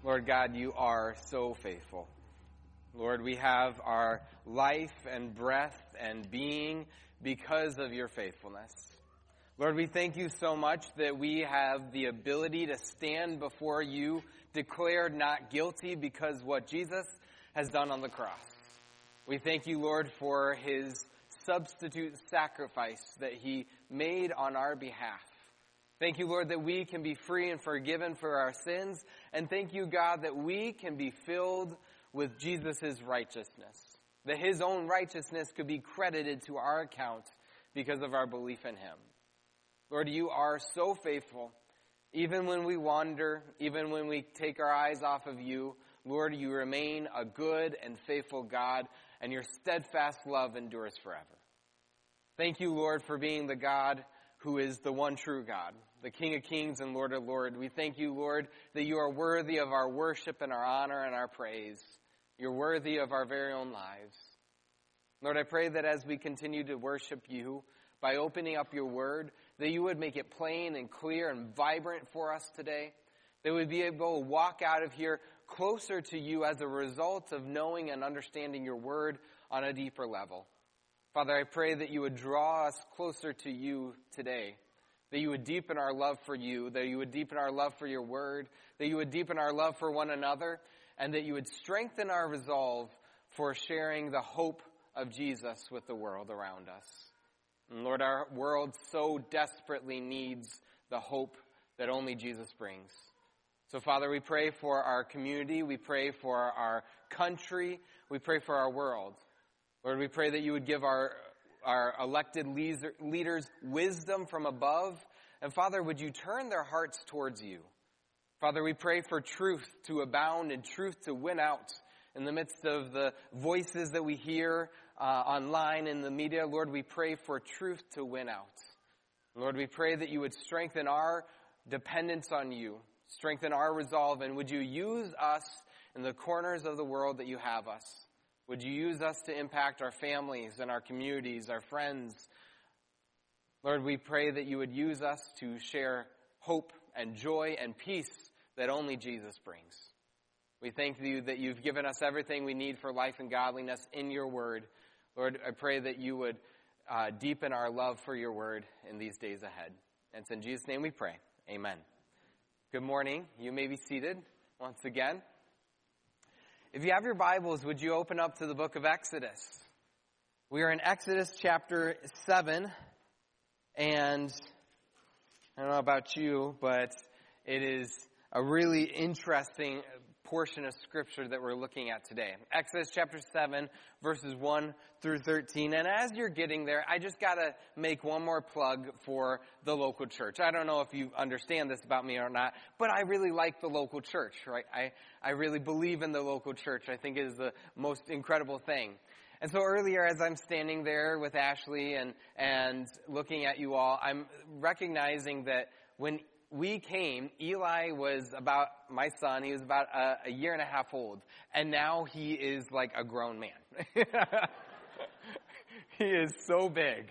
Lord God, you are so faithful. Lord, we have our life and breath and being because of your faithfulness. Lord, we thank you so much that we have the ability to stand before you declared not guilty because what Jesus has done on the cross. We thank you, Lord, for his substitute sacrifice that he made on our behalf. Thank you, Lord, that we can be free and forgiven for our sins. And thank you, God, that we can be filled with Jesus' righteousness. That his own righteousness could be credited to our account because of our belief in him. Lord, you are so faithful. Even when we wander, even when we take our eyes off of you, Lord, you remain a good and faithful God, and your steadfast love endures forever. Thank you, Lord, for being the God who is the one true God, the King of kings and Lord of lords. We thank you, Lord, that you are worthy of our worship and our honor and our praise. You're worthy of our very own lives. Lord, I pray that as we continue to worship you by opening up your word, that you would make it plain and clear and vibrant for us today, that we'd be able to walk out of here closer to you as a result of knowing and understanding your word on a deeper level. Father, I pray that you would draw us closer to you today, that you would deepen our love for you, that you would deepen our love for your word, that you would deepen our love for one another, and that you would strengthen our resolve for sharing the hope of Jesus with the world around us. And Lord, our world so desperately needs the hope that only Jesus brings. So, Father, we pray for our community, we pray for our country, we pray for our world. Lord, we pray that you would give our elected leaders wisdom from above. And Father, would you turn their hearts towards you? Father, we pray for truth to abound and truth to win out in the midst of the voices that we hear online in the media. Lord, we pray for truth to win out. Lord, we pray that you would strengthen our dependence on you, strengthen our resolve, and would you use us in the corners of the world that you have us? Would you use us to impact our families and our communities, our friends? Lord, we pray that you would use us to share hope and joy and peace that only Jesus brings. We thank you that you've given us everything we need for life and godliness in your word. Lord, I pray that you would deepen our love for your word in these days ahead. And it's in Jesus' name we pray. Amen. Good morning. You may be seated once again. If you have your Bibles, would you open up to the book of Exodus? We are in Exodus chapter 7, and I don't know about you, but it is a really interesting portion of Scripture that we're looking at today. Exodus chapter 7, verses 1 through 13. And as you're getting there, I just got to make one more plug for the local church. I don't know if you understand this about me or not, but I really like the local church, right? I really believe in the local church. I think it is the most incredible thing. And so earlier, as I'm standing there with Ashley and looking at you all, I'm recognizing that when we came, Eli was about, my son, he was about a year and a half old. And now he is like a grown man. He is so big.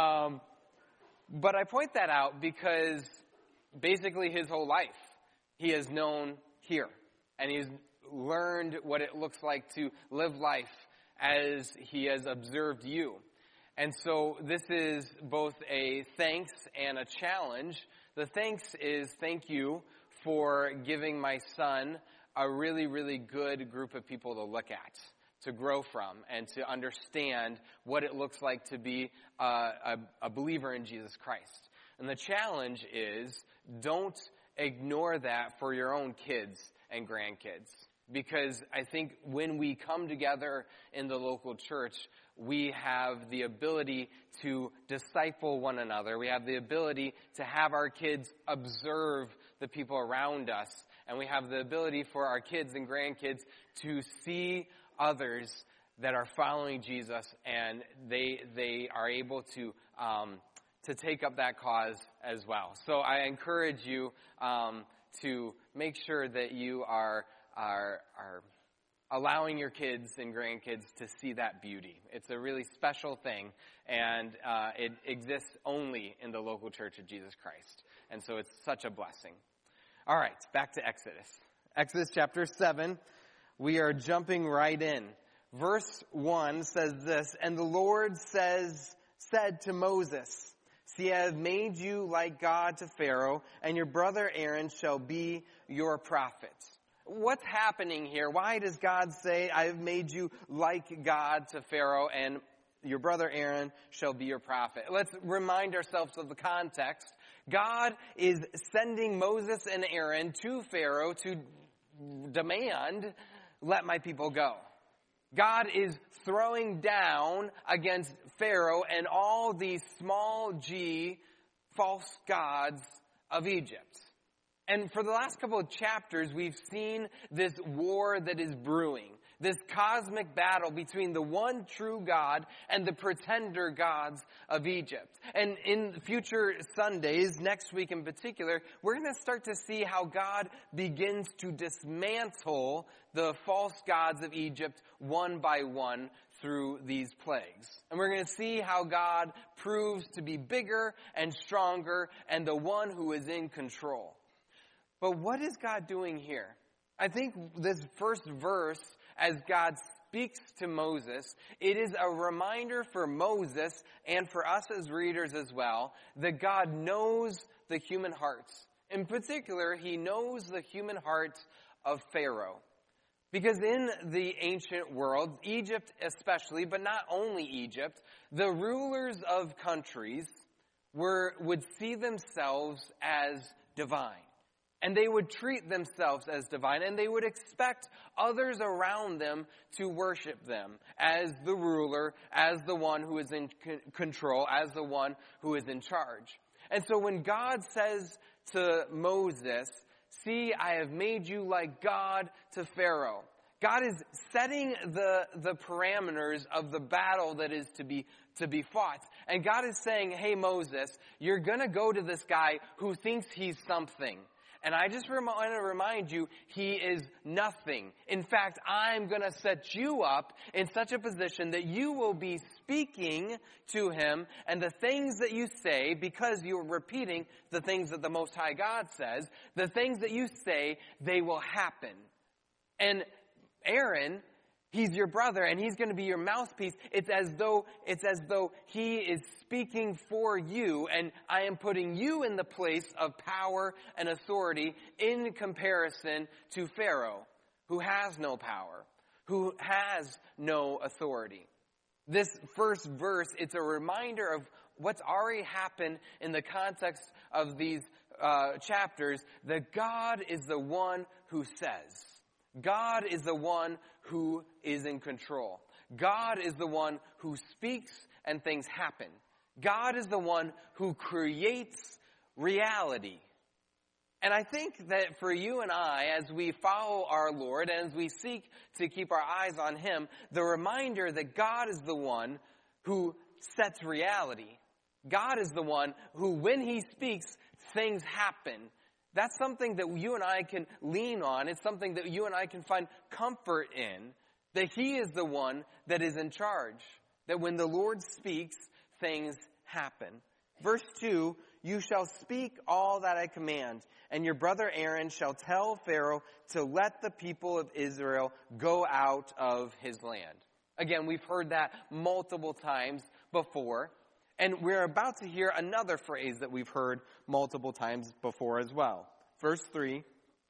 But I point that out because basically his whole life he has known here. And he's learned what it looks like to live life as he has observed you. And so this is both a thanks and a challenge. The thanks is thank you for giving my son a really, really good group of people to look at, to grow from, and to understand what it looks like to be a believer in Jesus Christ. And the challenge is don't ignore that for your own kids and grandkids. Because I think when we come together in the local church, we have the ability to disciple one another. We have the ability to have our kids observe the people around us. And we have the ability for our kids and grandkids to see others that are following Jesus, and they are able to take up that cause as well. So I encourage you to make sure that you are allowing your kids and grandkids to see that beauty. It's a really special thing, and it exists only in the local church of Jesus Christ. And so it's such a blessing. All right, back to Exodus. Exodus chapter 7, we are jumping right in. Verse 1 says this, "And the Lord said to Moses, See, I have made you like God to Pharaoh, and your brother Aaron shall be your prophet." What's happening here? Why does God say, "I have made you like God to Pharaoh, and your brother Aaron shall be your prophet"? Let's remind ourselves of the context. God is sending Moses and Aaron to Pharaoh to demand, "Let my people go." God is throwing down against Pharaoh and all these small g false gods of Egypt. And for the last couple of chapters, we've seen this war that is brewing, this cosmic battle between the one true God and the pretender gods of Egypt. And in future Sundays, next week in particular, we're going to start to see how God begins to dismantle the false gods of Egypt one by one through these plagues. And we're going to see how God proves to be bigger and stronger and the one who is in control. But what is God doing here? I think this first verse, as God speaks to Moses, it is a reminder for Moses and for us as readers as well, that God knows the human hearts. In particular, he knows the human heart of Pharaoh. Because in the ancient world, Egypt especially, but not only Egypt, the rulers of countries would see themselves as divine. And they would treat themselves as divine, and they would expect others around them to worship them as the ruler, as the one who is in control, as the one who is in charge. And so when God says to Moses, "See, I have made you like God to Pharaoh," God is setting the parameters of the battle that is to be fought. And God is saying, "Hey, Moses, you're going to go to this guy who thinks he's something. And I just want to remind you, he is nothing. In fact, I'm going to set you up in such a position that you will be speaking to him, and the things that you say, because you're repeating the things that the Most High God says, the things that you say, they will happen." And Aaron, he's your brother, and he's going to be your mouthpiece. It's as though he is speaking for you, and I am putting you in the place of power and authority in comparison to Pharaoh, who has no power, who has no authority. This first verse, it's a reminder of what's already happened in the context of these chapters, that God is the one who says. God is the one who is in control. God is the one who speaks and things happen. God is the one who creates reality. And I think that for you and I, as we follow our Lord and as we seek to keep our eyes on him, the reminder that God is the one who sets reality. God is the one who, when he speaks, things happen. That's something that you and I can lean on. It's something that you and I can find comfort in, that he is the one that is in charge, that when the Lord speaks, things happen. Verse 2, "You shall speak all that I command, and your brother Aaron shall tell Pharaoh to let the people of Israel go out of his land." Again, we've heard that multiple times before. And we're about to hear another phrase that we've heard multiple times before as well. Verse 3,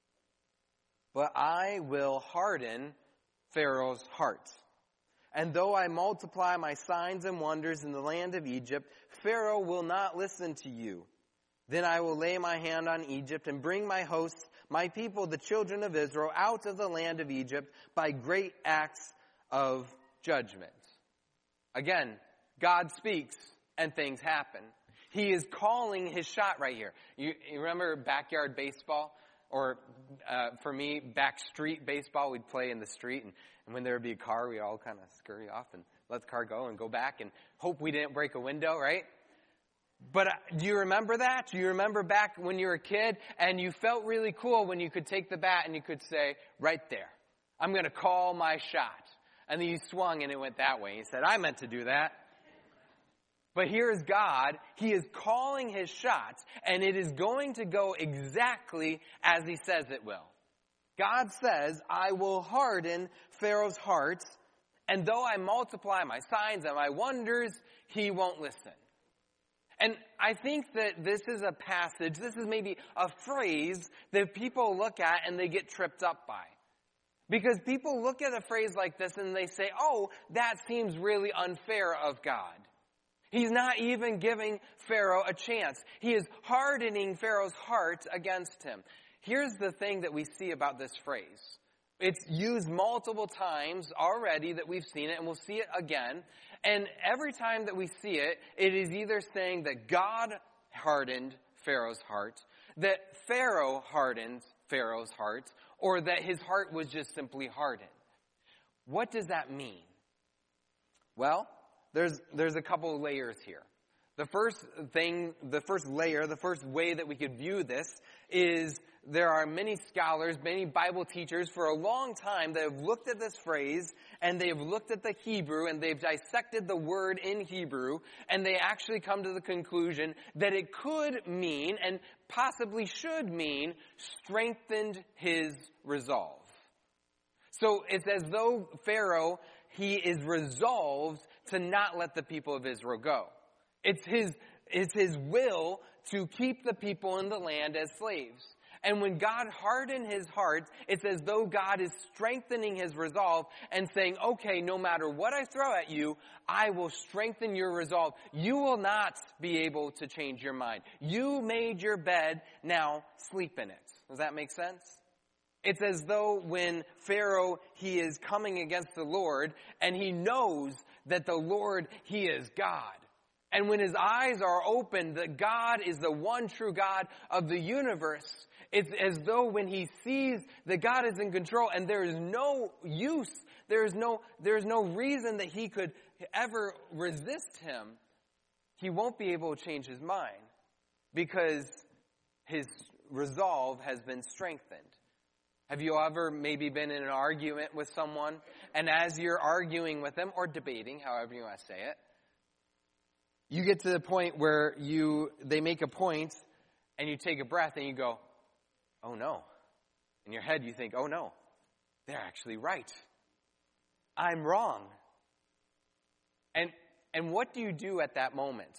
"But I will harden Pharaoh's heart. And though I multiply my signs and wonders in the land of Egypt, Pharaoh will not listen to you. Then I will lay my hand on Egypt and bring my hosts, my people, the children of Israel, out of the land of Egypt by great acts of judgment." Again, God speaks and things happen. He is calling his shot right here. You remember backyard baseball? Or for me, back street baseball. We'd play in the street, and when there would be a car, we'd all kind of scurry off and let the car go and go back and hope we didn't break a window, right? But do you remember that? Do you remember back when you were a kid and you felt really cool when you could take the bat and you could say, "Right there, I'm going to call my shot." And then you swung and it went that way. You said, "I meant to do that." But here is God. He is calling his shots, and it is going to go exactly as he says it will. God says, I will harden Pharaoh's heart, and though I multiply my signs and my wonders, he won't listen. And I think that this is a passage, this is maybe a phrase that people look at and they get tripped up by. Because people look at a phrase like this and they say, oh, that seems really unfair of God. He's not even giving Pharaoh a chance. He is hardening Pharaoh's heart against him. Here's the thing that we see about this phrase. It's used multiple times already that we've seen it, and we'll see it again. And every time that we see it, it is either saying that God hardened Pharaoh's heart, that Pharaoh hardened Pharaoh's heart, or that his heart was just simply hardened. What does that mean? Well, there's a couple of layers here. The first layer, the first way that we could view this is there are many scholars, many Bible teachers for a long time that have looked at this phrase and they have looked at the Hebrew and they've dissected the word in Hebrew and they actually come to the conclusion that it could mean and possibly should mean strengthened his resolve. So it's as though Pharaoh, he is resolved to not let the people of Israel go. It's his will to keep the people in the land as slaves. And when God hardened his heart, it's as though God is strengthening his resolve and saying, okay, no matter what I throw at you, I will strengthen your resolve. You will not be able to change your mind. You made your bed, now sleep in it. Does that make sense? It's as though when Pharaoh, he is coming against the Lord, and he knows that the Lord, he is God. And when his eyes are opened, that God is the one true God of the universe, it's as though when he sees that God is in control and there is no use, there is no reason that he could ever resist him, he won't be able to change his mind because his resolve has been strengthened. Have you ever maybe been in an argument with someone, and as you're arguing with them, or debating, however you want to say it, you get to the point where they make a point, and you take a breath, and you go, oh no. In your head you think, oh no, they're actually right. I'm wrong. And what do you do at that moment?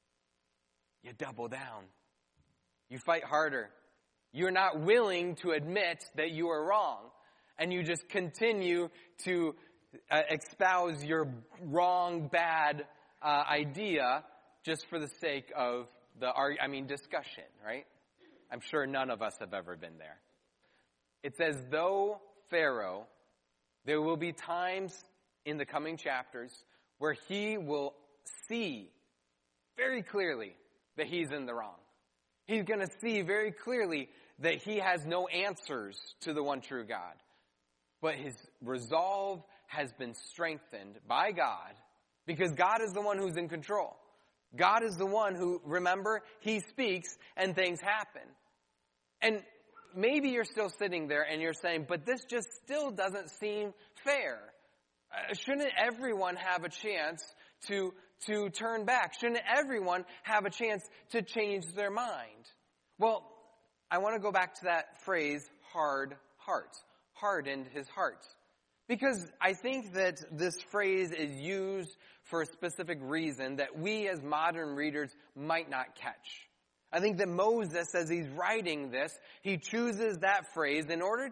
You double down. You fight harder. You're not willing to admit that you are wrong. And you just continue to espouse your wrong, bad idea just for the sake of discussion, right? I'm sure none of us have ever been there. It's as though Pharaoh, there will be times in the coming chapters where he will see very clearly that he's in the wrong. He's going to see very clearly that he has no answers to the one true God. But his resolve has been strengthened by God because God is the one who's in control. God is the one who, remember, he speaks and things happen. And maybe you're still sitting there and you're saying, but this just still doesn't seem fair. Shouldn't everyone have a chance to turn back? Shouldn't everyone have a chance to change their mind? Well, I want to go back to that phrase, hard heart. Hardened his heart. Because I think that this phrase is used for a specific reason that we as modern readers might not catch. I think that Moses, as he's writing this, he chooses that phrase in order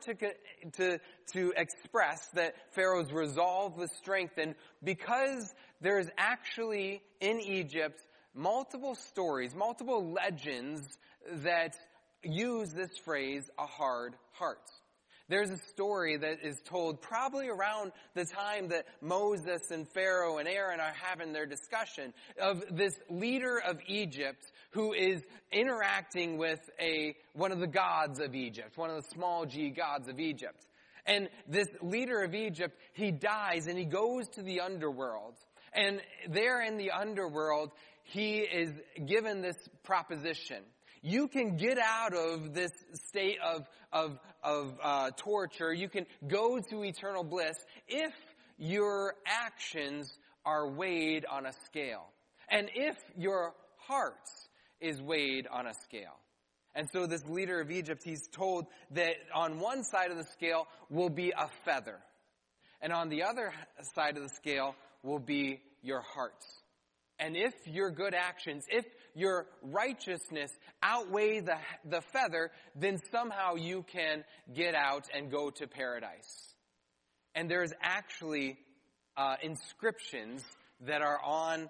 to express that Pharaoh's resolve was strengthened because there is actually in Egypt multiple stories, multiple legends that use this phrase, a hard heart. There's a story that is told probably around the time that Moses and Pharaoh and Aaron are having their discussion of this leader of Egypt who is interacting with one of the gods of Egypt, one of the small g gods of Egypt. And this leader of Egypt, he dies and he goes to the underworld. And there in the underworld, he is given this proposition. You can get out of this state of torture. You can go to eternal bliss if your actions are weighed on a scale. And if your heart is weighed on a scale. And so this leader of Egypt, he's told that on one side of the scale will be a feather. And on the other side of the scale will be your heart. And if your good actions, if your righteousness outweigh the feather, then somehow you can get out and go to paradise. And there's actually inscriptions that are on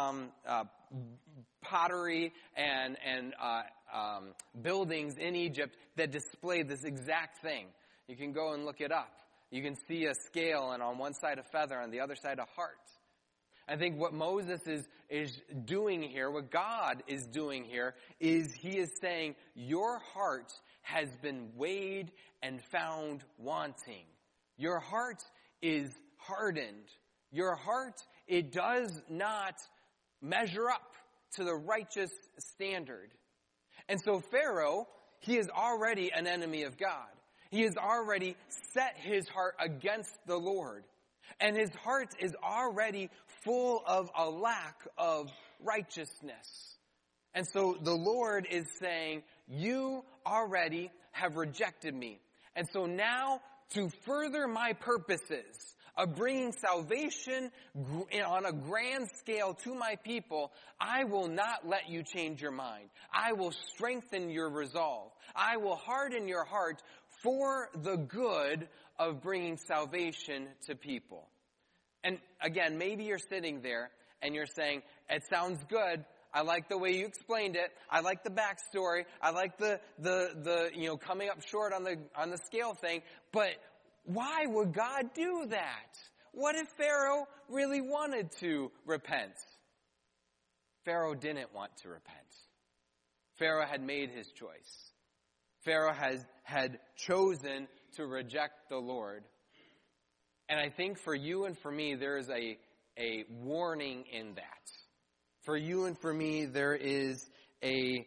pottery and buildings in Egypt that display this exact thing. You can go and look it up. You can see a scale, and on one side a feather, on the other side a heart. I think what Moses is doing here, what God is doing here, is he is saying, your heart has been weighed and found wanting. Your heart is hardened. Your heart, it does not measure up to the righteous standard. And so Pharaoh, he is already an enemy of God. He has already set his heart against the Lord. And his heart is already full of a lack of righteousness. And so the Lord is saying, you already have rejected me. And so now, to further my purposes of bringing salvation on a grand scale to my people, I will not let you change your mind. I will strengthen your resolve. I will harden your heart for the good of bringing salvation to people. And again, maybe you're sitting there and you're saying, it sounds good. I like the way you explained it. I like the backstory. I like the coming up short on the scale thing. But why would God do that? What if Pharaoh really wanted to repent? Pharaoh didn't want to repent. Pharaoh had made his choice. Pharaoh had chosen to reject the Lord. And I think for you and for me, there is a warning in that. For you and for me, there is a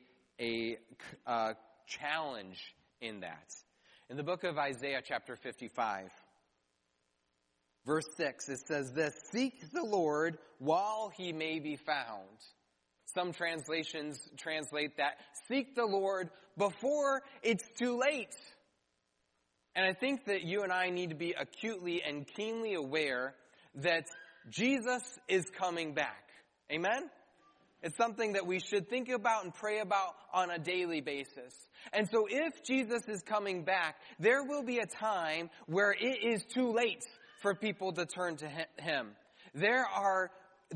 challenge in that. In the book of Isaiah, chapter 55, verse 6, it says this, seek the Lord while he may be found. Some translations translate that, seek the Lord before it's too late. And I think that you and I need to be acutely and keenly aware that Jesus is coming back. Amen? It's something that we should think about and pray about on a daily basis. And so if Jesus is coming back, there will be a time where it is too late for people to turn to him. There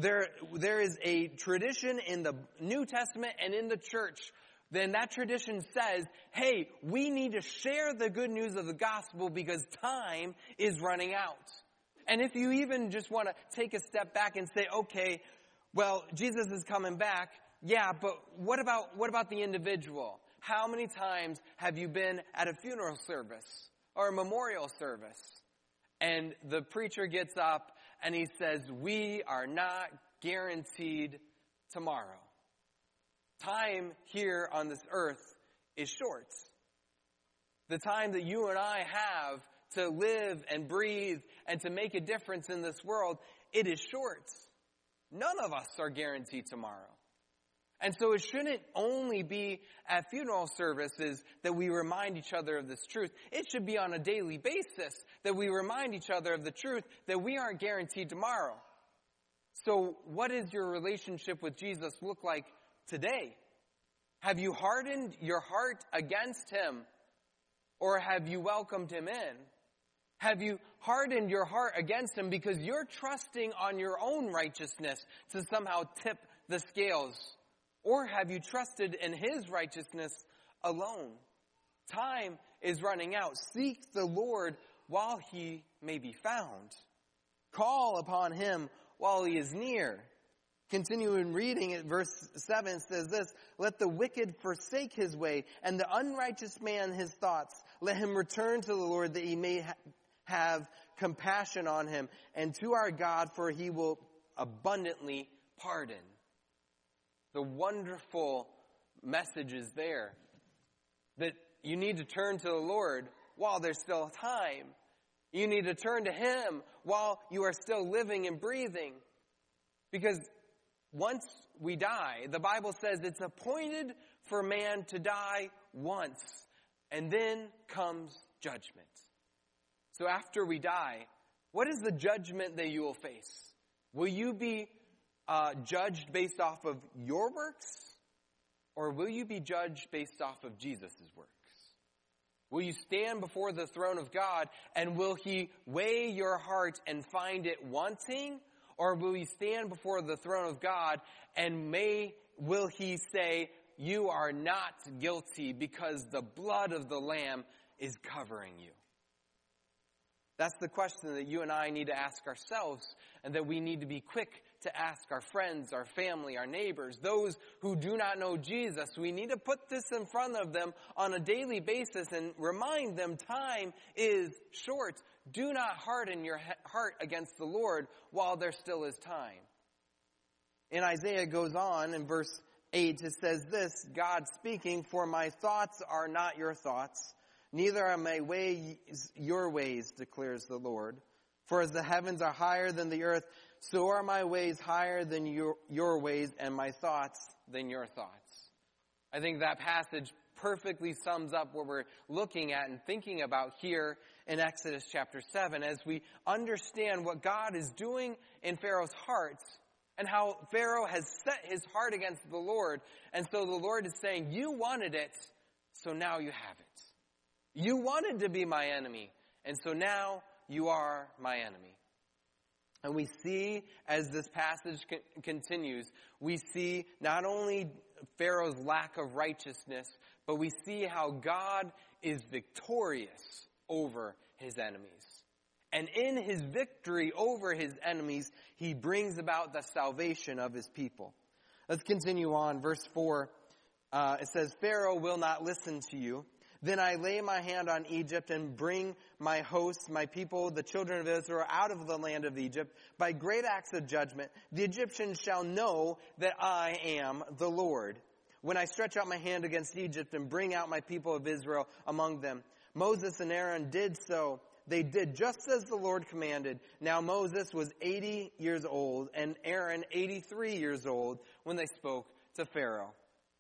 is a tradition in the New Testament and in the church. Then that tradition says, hey, we need to share the good news of the gospel because time is running out. And if you even just want to take a step back and say, okay, well, Jesus is coming back. Yeah, but what about the individual? How many times have you been at a funeral service or a memorial service? And the preacher gets up and he says, we are not guaranteed tomorrow. Time here on this earth is short. The time that you and I have to live and breathe and to make a difference in this world, it is short. None of us are guaranteed tomorrow. And so it shouldn't only be at funeral services that we remind each other of this truth. It should be on a daily basis that we remind each other of the truth that we aren't guaranteed tomorrow. So what does your relationship with Jesus look like today? Have you hardened your heart against him, or have you welcomed him in? Have you hardened your heart against him because you're trusting on your own righteousness to somehow tip the scales? Or have you trusted in his righteousness alone? Time is running out. Seek the Lord while he may be found. Call upon him while he is near. Continuing reading at verse 7 says this, let the wicked forsake his way, and the unrighteous man his thoughts. Let him return to the Lord that he may have compassion on him, and to our God, for he will abundantly pardon. The wonderful message is there, that you need to turn to the Lord while there's still time. You need to turn to him while you are still living and breathing. Because once we die, the Bible says it's appointed for man to die once, and then comes judgment. So after we die, what is the judgment that you will face? Will you be judged based off of your works? Or will you be judged based off of Jesus' works? Will you stand before the throne of God, and will he weigh your heart and find it wanting? Or will you stand before the throne of God, and will he say, you are not guilty because the blood of the Lamb is covering you? That's the question that you and I need to ask ourselves, and that we need to be quick to ask our friends, our family, our neighbors, those who do not know Jesus. We need to put this in front of them on a daily basis and remind them time is short. Do not harden your heart against the Lord while there still is time. And Isaiah goes on in verse 8, it says this, God speaking, for my thoughts are not your thoughts, neither are my ways your ways, declares the Lord. For as the heavens are higher than the earth, so are my ways higher than your ways, and my thoughts than your thoughts. I think that passage perfectly sums up what we're looking at and thinking about here in Exodus chapter 7, as we understand what God is doing in Pharaoh's heart, and how Pharaoh has set his heart against the Lord. And so the Lord is saying, you wanted it, so now you have it. You wanted to be my enemy, and so now you are my enemy. And we see, as this passage continues, we see not only Pharaoh's lack of righteousness, but we see how God is victorious over his enemies. And in his victory over his enemies, he brings about the salvation of his people. Let's continue on. Verse 4, it says, Pharaoh will not listen to you. Then I lay my hand on Egypt and bring my hosts, my people, the children of Israel, out of the land of Egypt. By great acts of judgment, the Egyptians shall know that I am the Lord, when I stretch out my hand against Egypt and bring out my people of Israel among them. Moses and Aaron did so. They did just as the Lord commanded. Now Moses was 80 years old and Aaron 83 years old when they spoke to Pharaoh.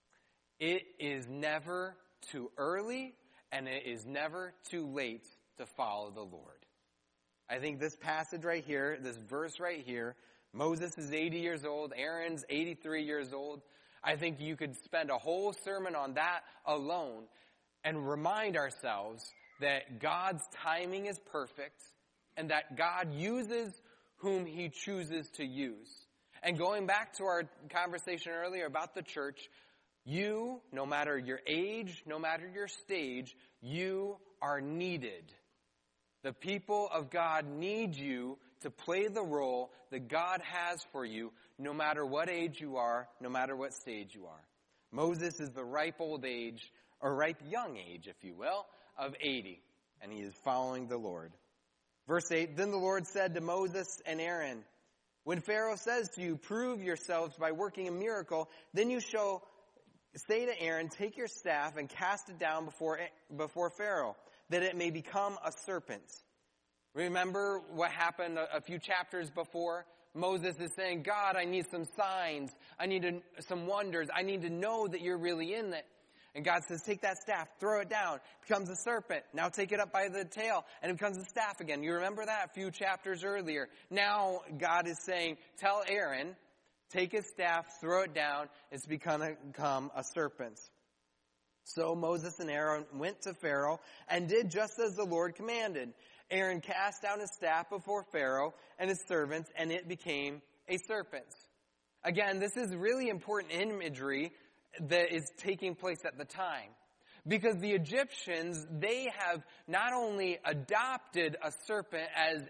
It is never too early, and it is never too late to follow the Lord. I think this passage right here, this verse right here, Moses is 80 years old, Aaron's 83 years old. I think you could spend a whole sermon on that alone and remind ourselves that God's timing is perfect and that God uses whom he chooses to use. And going back to our conversation earlier about the church, you, no matter your age, no matter your stage, you are needed. The people of God need you to play the role that God has for you, no matter what age you are, no matter what stage you are. Moses is the ripe old age, or ripe young age, if you will, of 80, and he is following the Lord. Verse 8, then the Lord said to Moses and Aaron, when Pharaoh says to you, prove yourselves by working a miracle, then you shall say to Aaron, take your staff and cast it down before Pharaoh, that it may become a serpent. Remember what happened a few chapters before? Moses is saying, God, I need some signs. I need some wonders. I need to know that you're really in it. And God says, take that staff, throw it down. It becomes a serpent. Now take it up by the tail, and it becomes a staff again. You remember that a few chapters earlier. Now God is saying, tell Aaron, take his staff, throw it down. It's become a serpent. So Moses and Aaron went to Pharaoh and did just as the Lord commanded. Aaron cast down his staff before Pharaoh and his servants, and it became a serpent. Again, this is really important imagery that is taking place at the time. Because the Egyptians, they have not only adopted a serpent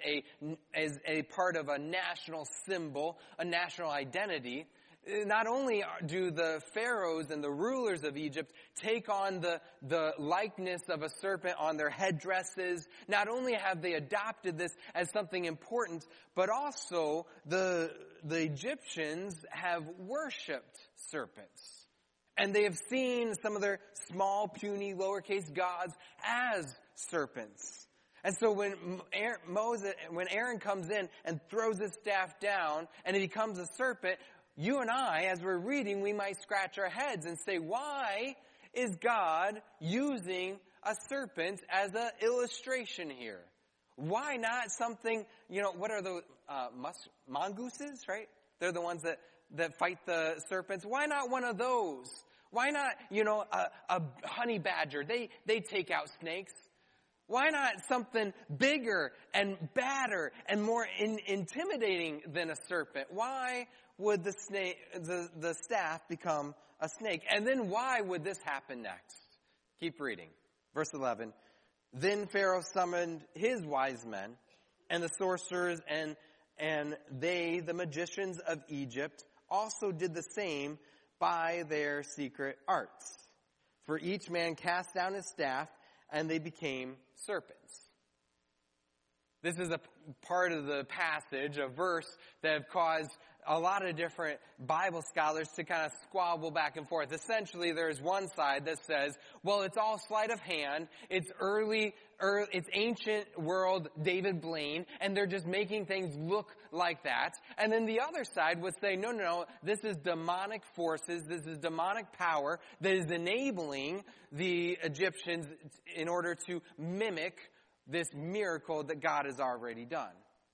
as a part of a national symbol, a national identity. Not only do the pharaohs and the rulers of Egypt take on the likeness of a serpent on their headdresses, not only have they adopted this as something important, but also the Egyptians have worshipped serpents. And they have seen some of their small, puny, lowercase gods as serpents. And so when Aaron comes in and throws his staff down and it becomes a serpent, you and I, as we're reading, we might scratch our heads and say, why is God using a serpent as an illustration here? Why not something, what are those, mongooses, right? They're the ones that fight the serpents. Why not one of those? Why not, a honey badger? They take out snakes. Why not something bigger and badder and more intimidating than a serpent? Why would the staff become a snake? And then why would this happen next? Keep reading. Verse 11. Then Pharaoh summoned his wise men and the sorcerers, and they, the magicians of Egypt, also did the same by their secret arts. For each man cast down his staff, and they became serpents. This is a part of the passage, a verse that have caused a lot of different Bible scholars to kind of squabble back and forth. Essentially, there's one side that says, well, it's all sleight of hand. It's it's ancient world David Blaine, and they're just making things look like that. And then the other side would say, no, this is demonic forces, this is demonic power that is enabling the Egyptians in order to mimic this miracle that God has already done.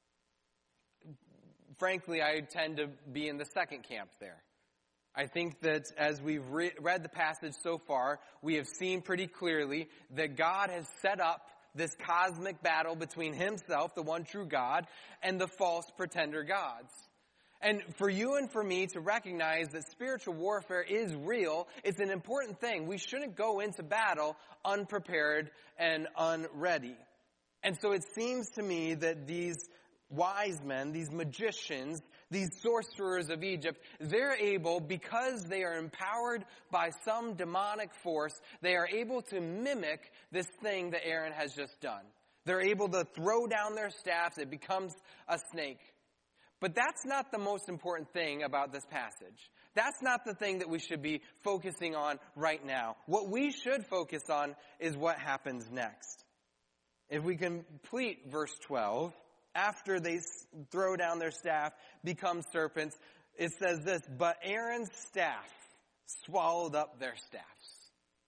Frankly, I tend to be in the second camp there. I think that as we've read the passage so far, we have seen pretty clearly that God has set up this cosmic battle between himself, the one true God, and the false pretender gods. And for you and for me to recognize that spiritual warfare is real, it's an important thing. We shouldn't go into battle unprepared and unready. And so it seems to me that these wise men, these magicians, these sorcerers of Egypt, they're able, because they are empowered by some demonic force, they are able to mimic this thing that Aaron has just done. They're able to throw down their staffs, it becomes a snake. But that's not the most important thing about this passage. That's not the thing that we should be focusing on right now. What we should focus on is what happens next. If we complete verse 12, after they throw down their staff, become serpents, it says this, but Aaron's staff swallowed up their staffs.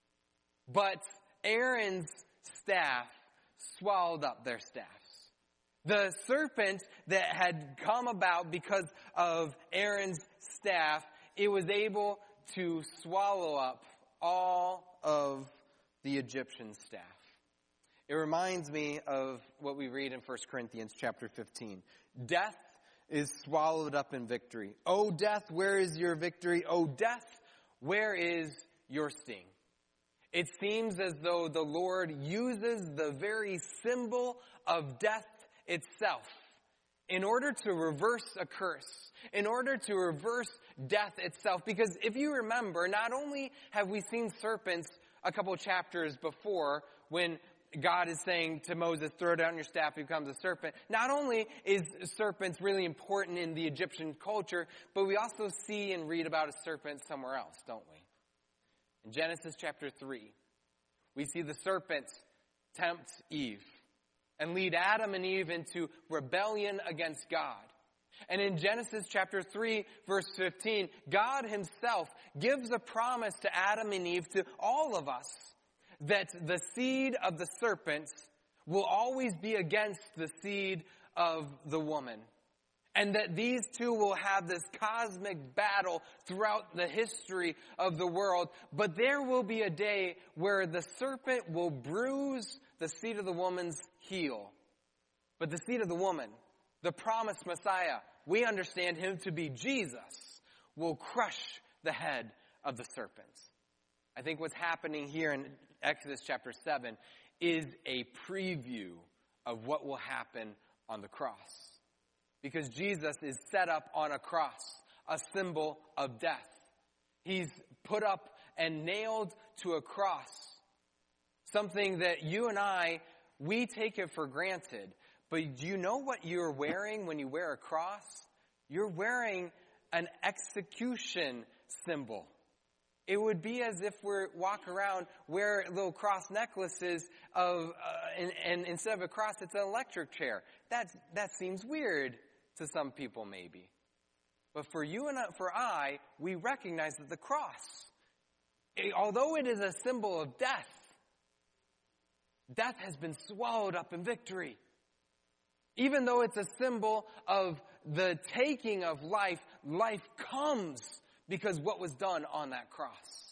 But Aaron's staff swallowed up their staffs. The serpent that had come about because of Aaron's staff, it was able to swallow up all of the Egyptian staff. It reminds me of what we read in 1 Corinthians chapter 15. Death is swallowed up in victory. O death, where is your victory? O death, where is your sting? It seems as though the Lord uses the very symbol of death itself in order to reverse a curse, in order to reverse death itself. Because if you remember, not only have we seen serpents a couple chapters before when God is saying to Moses, throw down your staff, he becomes a serpent. Not only is serpents really important in the Egyptian culture, but we also see and read about a serpent somewhere else, don't we? In Genesis chapter 3, we see the serpent tempt Eve and lead Adam and Eve into rebellion against God. And in Genesis chapter 3, verse 15, God himself gives a promise to Adam and Eve, to all of us, that the seed of the serpent will always be against the seed of the woman. And that these two will have this cosmic battle throughout the history of the world. But there will be a day where the serpent will bruise the seed of the woman's heel. But the seed of the woman, the promised Messiah, we understand him to be Jesus, will crush the head of the serpent. I think what's happening here in Exodus chapter 7 is a preview of what will happen on the cross. Because Jesus is set up on a cross, a symbol of death. He's put up and nailed to a cross. Something that you and I, we take it for granted. But do you know what you're wearing when you wear a cross? You're wearing an execution symbol. It would be as if we walk around, wear little cross necklaces and instead of a cross, it's an electric chair. That seems weird to some people maybe. But for you and for I, we recognize that the cross, although it is a symbol of death, death has been swallowed up in victory. Even though it's a symbol of the taking of life, life comes because what was done on that cross.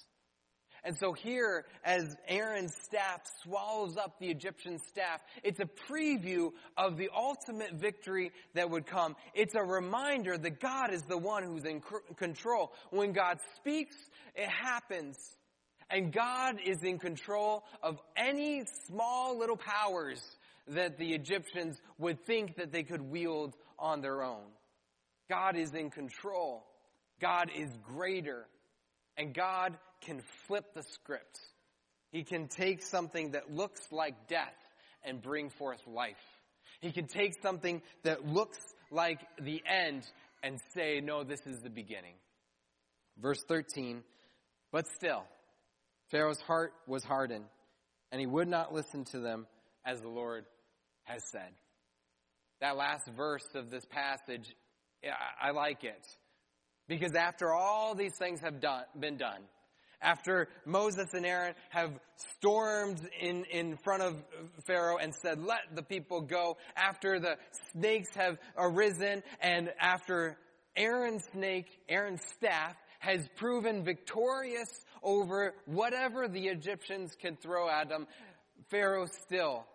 And so here, as Aaron's staff swallows up the Egyptian staff, it's a preview of the ultimate victory that would come. It's a reminder that God is the one who's in control. When God speaks, it happens. And God is in control of any small little powers that the Egyptians would think that they could wield on their own. God is in control. God is greater. And God can flip the script. He can take something that looks like death and bring forth life. He can take something that looks like the end and say, no, this is the beginning. Verse 13, but still, Pharaoh's heart was hardened, and he would not listen to them as the Lord has said. That last verse of this passage, I like it. Because after all these things have been done, after Moses and Aaron have stormed in front of Pharaoh and said, let the people go, after the snakes have arisen, and after Aaron's staff has proven victorious over whatever the Egyptians can throw at them, Pharaoh still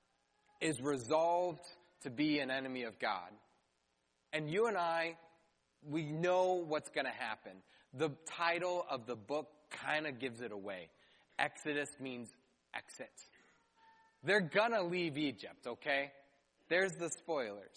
is resolved to be an enemy of God. And you and I, we know what's going to happen. The title of the book kind of gives it away. Exodus means exit. They're going to leave Egypt, okay? There's the spoilers.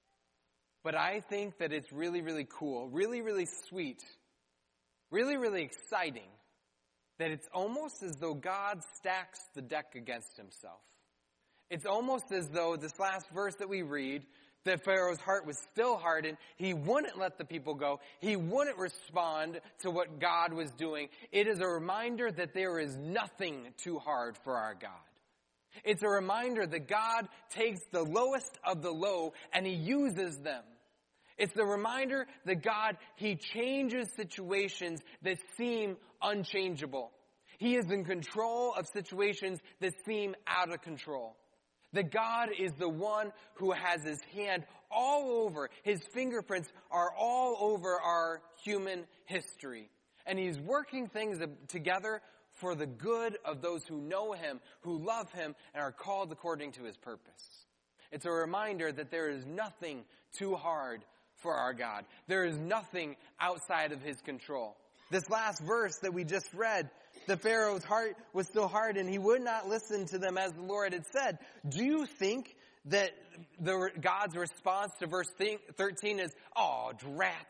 But I think that it's really, really cool, really, really sweet, really, really exciting that it's almost as though God stacks the deck against himself. It's almost as though this last verse that we read, that Pharaoh's heart was still hardened. He wouldn't let the people go. He wouldn't respond to what God was doing. It is a reminder that there is nothing too hard for our God. It's a reminder that God takes the lowest of the low and he uses them. It's a reminder that God, he changes situations that seem unchangeable. He is in control of situations that seem out of control. That God is the one who has his hand all over, his fingerprints are all over our human history. And he's working things together for the good of those who know him, who love him, and are called according to his purpose. It's a reminder that there is nothing too hard for our God. There is nothing outside of his control. This last verse that we just read, the Pharaoh's heart was still hard and he would not listen to them as the Lord had said. Do you think that God's response to verse 13 is, oh, drat.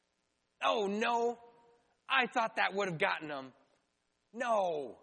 Oh, no. I thought that would have gotten him. No.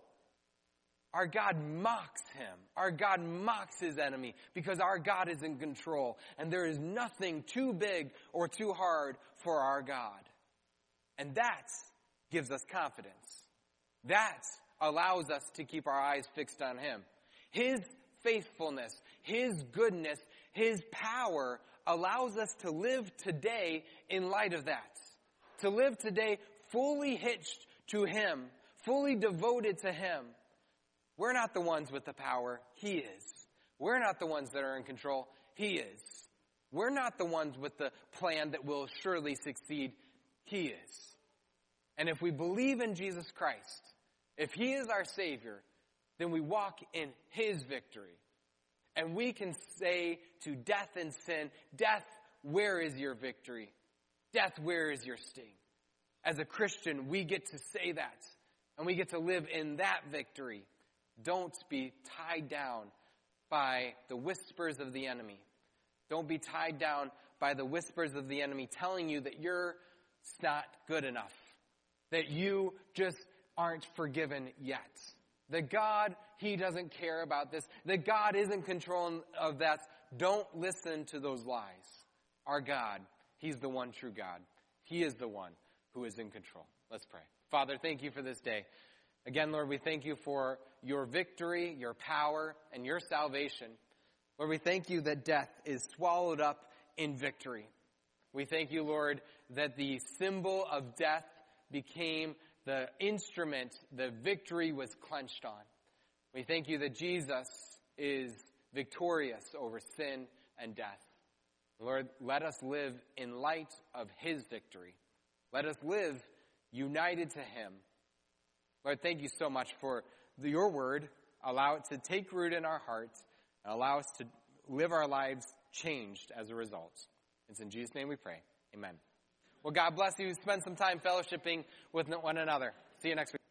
Our God mocks him. Our God mocks his enemy because our God is in control. And there is nothing too big or too hard for our God. And that gives us confidence. That allows us to keep our eyes fixed on him. His faithfulness, his goodness, his power allows us to live today in light of that. To live today fully hitched to him, fully devoted to him. We're not the ones with the power. He is. We're not the ones that are in control. He is. We're not the ones with the plan that will surely succeed. He is. And if we believe in Jesus Christ, if he is our Savior, then we walk in his victory. And we can say to death and sin, death, where is your victory? Death, where is your sting? As a Christian, we get to say that. And we get to live in that victory. Don't be tied down by the whispers of the enemy. Don't be tied down by the whispers of the enemy telling you that you're not good enough. That you just aren't forgiven yet. That God, he doesn't care about this. That God is in control of that. Don't listen to those lies. Our God, he's the one true God. He is the one who is in control. Let's pray. Father, thank you for this day. Again, Lord, we thank you for your victory, your power, and your salvation. Lord, we thank you that death is swallowed up in victory. We thank you, Lord, that the symbol of death became the instrument the victory was clenched on. We thank you that Jesus is victorious over sin and death. Lord, let us live in light of his victory. Let us live united to him. Lord, thank you so much for your word. Allow it to take root in our hearts and allow us to live our lives changed as a result. It's in Jesus' name we pray. Amen. Well, God bless you. Spend some time fellowshipping with one another. See you next week.